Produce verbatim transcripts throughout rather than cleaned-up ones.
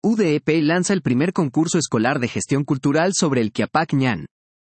U D E P lanza el primer concurso escolar de gestión cultural sobre el Quiapac Ñan.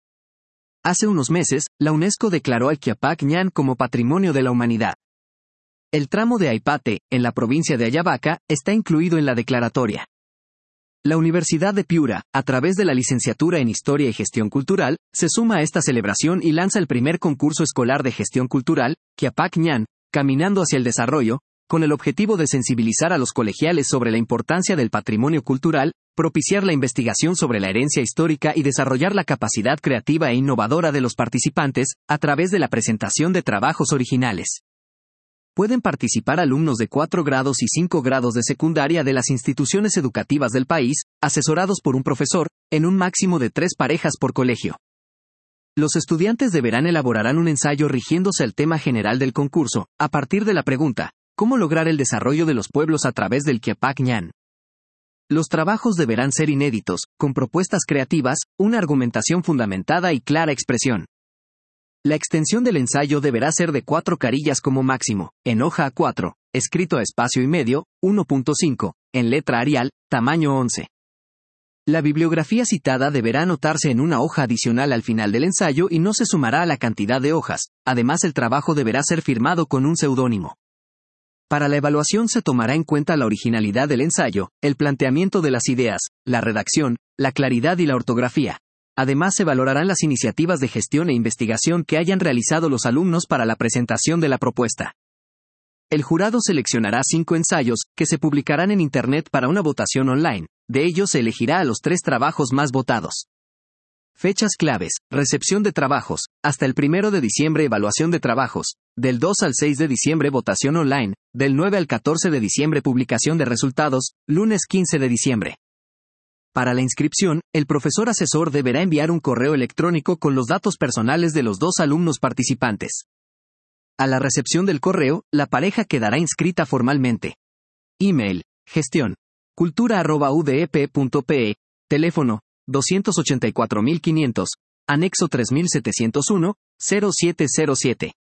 Hace unos meses, la UNESCO declaró al Quiapac Ñan como Patrimonio de la Humanidad. El tramo de Aipate, en la provincia de Ayabaca, está incluido en la declaratoria. La Universidad de Piura, a través de la licenciatura en Historia y Gestión Cultural, se suma a esta celebración y lanza el primer concurso escolar de gestión cultural, Quiapac Ñan, Caminando hacia el Desarrollo, con el objetivo de sensibilizar a los colegiales sobre la importancia del patrimonio cultural, propiciar la investigación sobre la herencia histórica y desarrollar la capacidad creativa e innovadora de los participantes, a través de la presentación de trabajos originales. Pueden participar alumnos de cuatro grados y cinco grados de secundaria de las instituciones educativas del país, asesorados por un profesor, en un máximo de tres parejas por colegio. Los estudiantes deberán elaborar un ensayo rigiéndose al tema general del concurso, a partir de la pregunta, ¿cómo lograr el desarrollo de los pueblos a través del Quiapac Ñan? Los trabajos deberán ser inéditos, con propuestas creativas, una argumentación fundamentada y clara expresión. La extensión del ensayo deberá ser de cuatro carillas como máximo, en hoja A cuatro, escrito a espacio y medio, uno punto cinco, en letra Arial, tamaño once. La bibliografía citada deberá anotarse en una hoja adicional al final del ensayo y no se sumará a la cantidad de hojas, además el trabajo deberá ser firmado con un seudónimo. Para la evaluación se tomará en cuenta la originalidad del ensayo, el planteamiento de las ideas, la redacción, la claridad y la ortografía. Además se valorarán las iniciativas de gestión e investigación que hayan realizado los alumnos para la presentación de la propuesta. El jurado seleccionará cinco ensayos, que se publicarán en Internet para una votación online. De ellos se elegirá a los tres trabajos más votados. Fechas claves: recepción de trabajos, hasta el primero de diciembre evaluación de trabajos, del dos al seis de diciembre votación online, del nueve al catorce de diciembre publicación de resultados, lunes quince de diciembre. Para la inscripción, el profesor asesor deberá enviar un correo electrónico con los datos personales de los dos alumnos participantes. A la recepción del correo, la pareja quedará inscrita formalmente. Email: gestión cultura arroba u d e p punto p e, teléfono doscientos ochenta y cuatro mil quinientos, anexo tres mil setecientos uno, cero siete cero siete.